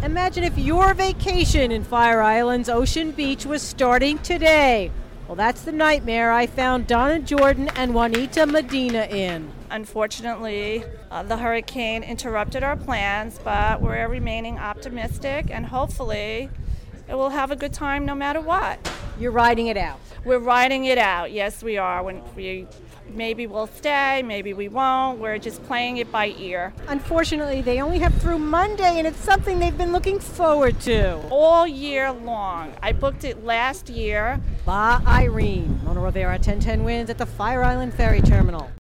Imagine if your vacation in Fire Island's Ocean Beach was starting today. Well, that's the nightmare I found Donna Jordan and Juanita Medina in. Unfortunately, the hurricane interrupted our plans, but we're remaining optimistic and hopefully it will have a good time no matter what. You're riding it out. We're riding it out. Yes, we are. Maybe we'll stay, maybe we won't. We're just playing it by ear. Unfortunately, they only have through Monday, and it's something they've been looking forward to. All year long. I booked it last year. Ba Irene. Mona Rivera, 1010 Wins at the Fire Island Ferry Terminal.